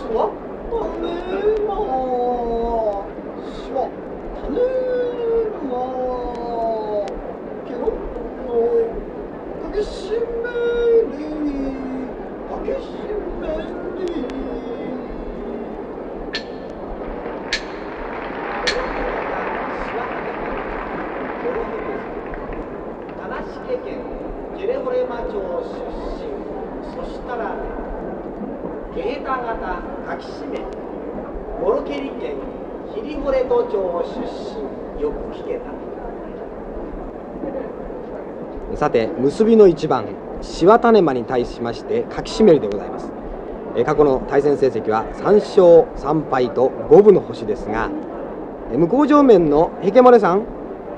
わたねましわたねまけろのかけしめりかけしめり県ゲレホレマ町出身、そしたらね、ゲータ型柿締め、モロケリ県ヒリホレド町出身、よく聞けた。 さて、結びの一番、シワタネマに対しまして柿締めりでございます。過去の対戦成績は3勝3敗と五分の星ですが、向正面のヘケモレさん、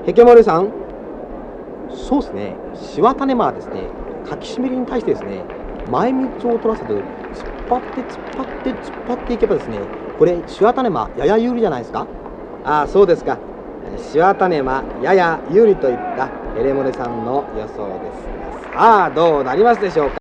そうですね、シワタネマはですね、柿締めりに対してですね、前道を取らせて突っ張っていけばですね、これシワタネマやや有利じゃないですか。ああ、そうですか。シワタネマやや有利といったエレモレさんの予想ですが、さあどうなりますでしょうか。